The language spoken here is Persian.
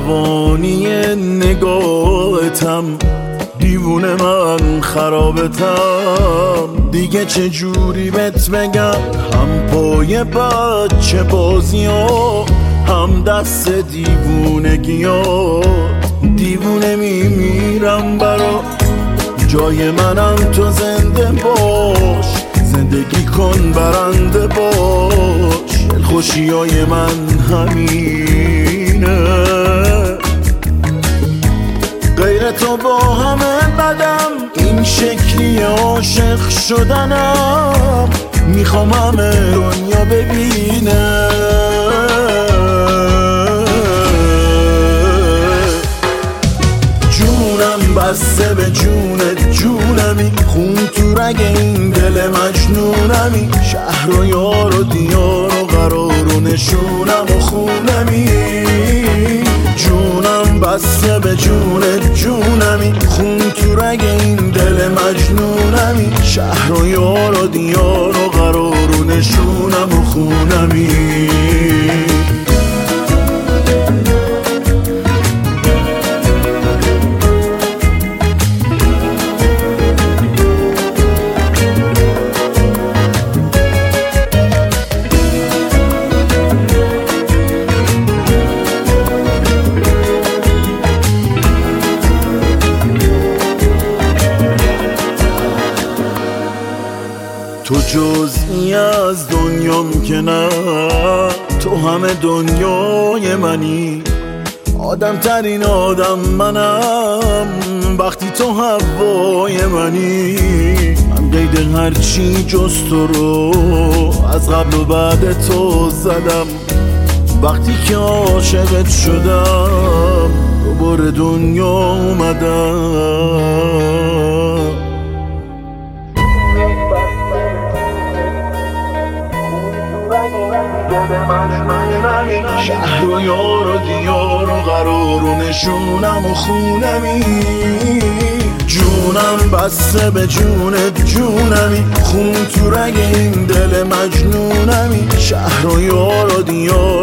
روانی نگاهتم، دیوونه من خرابتم. دیگه چه جوری بهت بگم، هم پای بچه بازی ها، هم دست دیوونگی ها. دیوونه میمیرم برا جای منم تو زنده باش، زندگی کن برنده باش. دلخوشی های من همینه، غیر تو با همه بدم، این شکلی عاشق شدنم. میخوام همه دنیا ببینه جونم بسته به جونت، جونمی خون تو رگ این دل مجنونمی. شهر و یار و دیار و قرار و نشونم و خونمی. جونم بسته به جونت، جونمی خون تو رگ این دل مجنونمی. شهر و یار و دیار و قرار و نشونم و خونمی. تو جزئی از دنیام که نه، تو همه دنیای منی. آدم ترین آدم منم وقتی تو هوای منی. من قید هرچی جز تو رو از قبل و بعد تو زدم. وقتی که عاشقت شدم دوباره دنیا اومدم. شهر و یار و دیار و قرار و نشونم و خونمی. جونم بسته به جونت، جونمی خون تو رگ این دل مجنونمی. شهر و یار و دیار